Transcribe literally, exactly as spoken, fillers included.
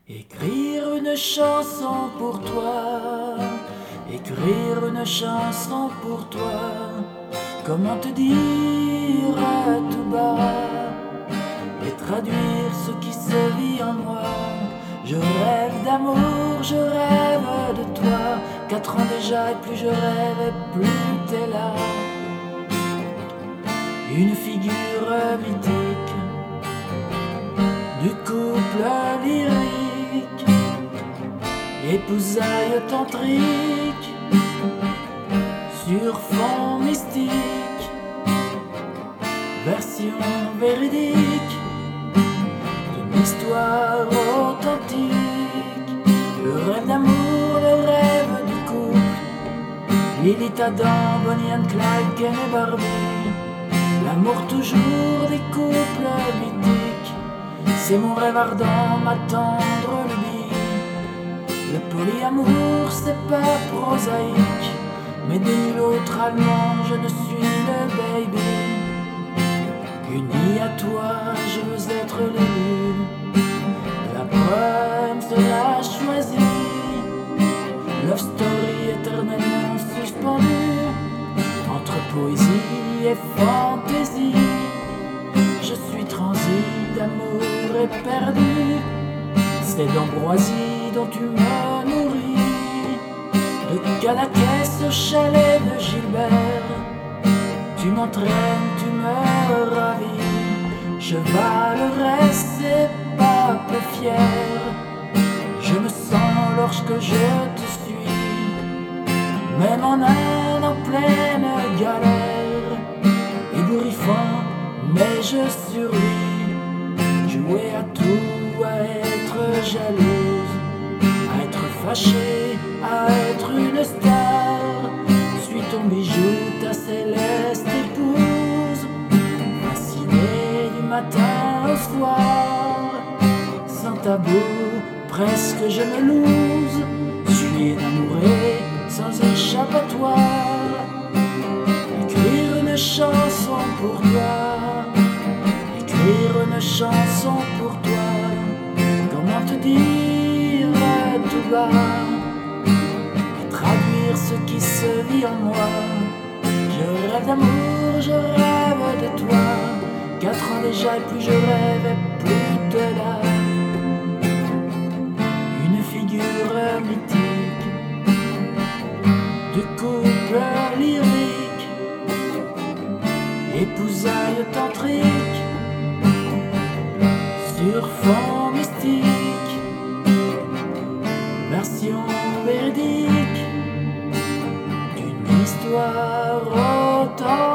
Écrire une chanson pour toi, écrire une chanson pour toi, comment te dire à tout bas et traduire ce qui se vit en moi. Je rêve d'amour, je rêve de toi, quatre ans déjà et plus je rêve et plus t'es là. Une figure mythique du couple lyrique, épousaille tantrique sur fond mystique, version véridique d'une histoire authentique. Le rêve d'amour, le rêve du couple, Lilith, Adam, Bonnie and Clyde, Ken et Barbie, l'amour toujours des couples mythiques. C'est mon rêve ardent, ma tendre lubie. Le polyamour c'est pas prosaïque, mais de nul autre allemand je ne suis le baby. Uni à toi je veux être l'élu, la poème sera choisie. Love story éternellement suspendue entre poésie et fantaisie. Je suis transi d'amour éperdu, c'est d'ambroisie dont tu me nourris. De Cadaqués au chalet de Gilbert, tu m'entraînes, tu me ravis. Chevaleresque et pape fier, je me sens lorsque je te suis. Même en Inde en pleine galère, ébouriffant mais je survis. Jouer à tout, à être jalouse, à être fâchée, à être une star. Suis ton bijou, ta céleste épouse, fascinée du matin au soir. Sans tabou, presque je me louse, suis énamouré sans échappatoire. Écrire une chanson pour toi, écrire une chanson pour toi, comment te dire à tout bas et traduire ce qui se vit en moi. Je rêve d'amour, je rêve de toi, quatre ans déjà et plus je rêve et plus t'es là. Une figure mythique du couple lyrique, épousaille tantrique sur fond mystique, version véridique d'une histoire authentique.